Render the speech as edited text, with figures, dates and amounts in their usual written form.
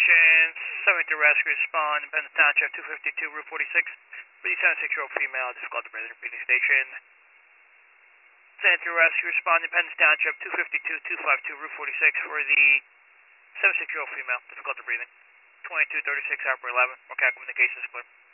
Station, 72 Rescue Respond, Independence Township, 252, Route 46, for the 76-year-old female, difficulty breathing, repeating station. 72 Rescue Respond, Independence Township, 252, 252, Route 46, for the 76-year-old female, difficulty breathing. 2236, Operator 11, Mechanical Communications clear.